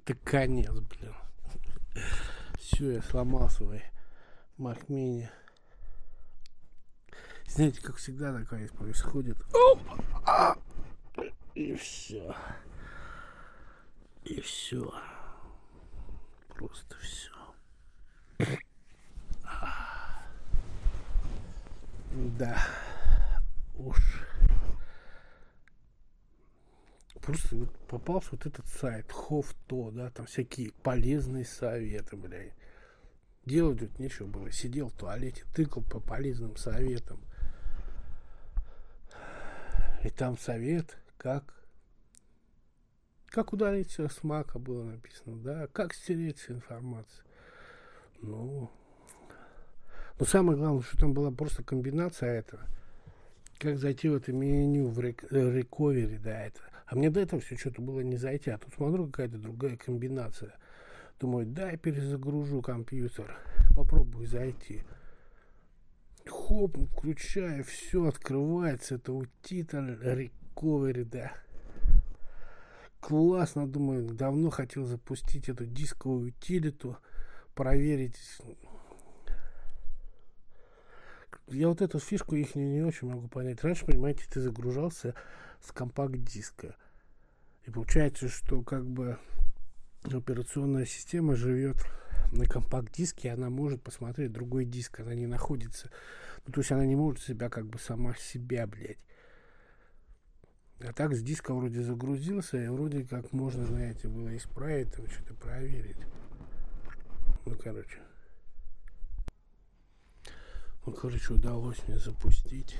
Это конец, блин. Все, я сломал свой Mac Mini. Знаете, как всегда такое происходит. И все. И все. Просто все. Да. Уж. Просто вот попался вот этот сайт Хофто, да, там всякие полезные советы, блядь. Делать тут нечего было. Сидел в туалете, тыкал по полезным советам. И там совет, как удалить все с мака было написано, да, как стереть всю информацию. Ну, самое главное, что там была просто комбинация этого. Как зайти в это меню в recovery, да, это. А мне до этого все что-то было не зайти, а тут смотрю, какая-то другая комбинация. Думаю, дай перезагружу компьютер, попробую зайти. Хоп, включаю, все открывается, это утиль recovery, да. Классно, думаю, давно хотел запустить эту дисковую утилиту, проверить. Я вот эту фишку их не очень могу понять. Раньше, понимаете, ты загружался с компакт-диска. И получается, что как бы операционная система живет на компакт-диске, и она может посмотреть другой диск, она не находится. Ну, то есть она не может себя как бы сама себя, блядь. А так с диска вроде загрузился, и вроде как можно, знаете, было исправить, там что-то проверить. Ну, короче, удалось мне запустить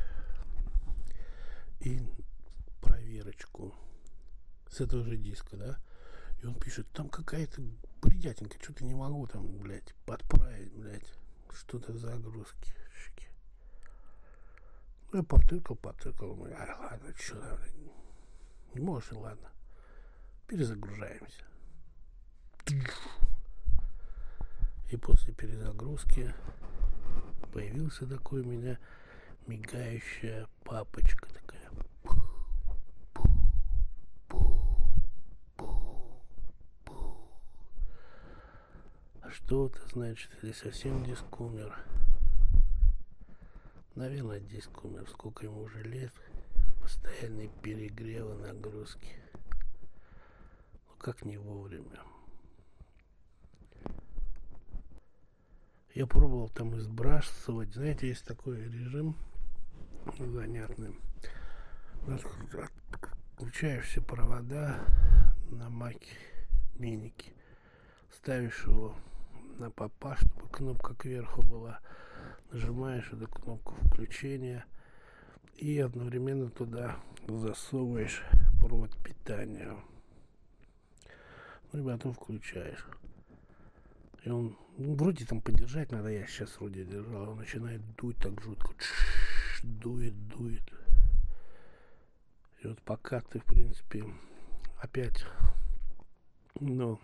и проверочку с этого же диска, да. И он пишет, там какая-то бредятинка, что-то не могу там, блядь, подправить, блядь, что-то в загрузке. Ну, я потыкал, ладно, что там, не можешь, ладно, перезагружаемся. И после перезагрузки появился такой у меня мигающая папочка такая. А что это значит? Или совсем диск умер? Наверное, диск умер. Сколько ему уже лет? Постоянные перегревы, нагрузки. Ну как не вовремя. Я пробовал там сбрасывать. Знаете, есть такой режим занятный. Включаешь все провода на маке минике. Ставишь его на попа, чтобы кнопка кверху была. Нажимаешь эту кнопку включения и одновременно туда засовываешь провод питания. Ну и потом включаешь. И он, вроде там подержать надо, я сейчас вроде держал, он начинает дуть так жутко. Дует. И вот пока ты, в принципе, опять, но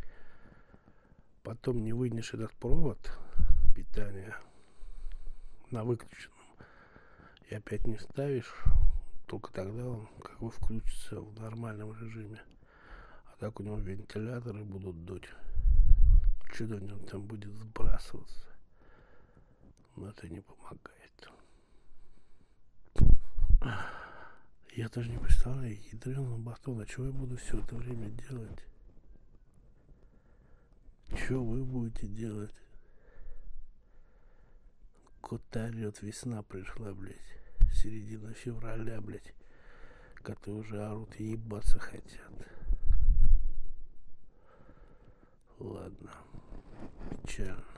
потом не вынешь этот провод питания на выключенном и опять не ставишь, только тогда он как бы включится в нормальном режиме. А так у него вентиляторы будут дуть. Что-то в нем там будет сбрасываться. Но это не помогает. Я даже не представляю, ядрёный батон, а что я буду все это время делать? Что вы будете делать? Кот орёт, весна пришла, блядь. Середина февраля, блядь. Коты уже орут и ебаться хотят. Ладно. Печально.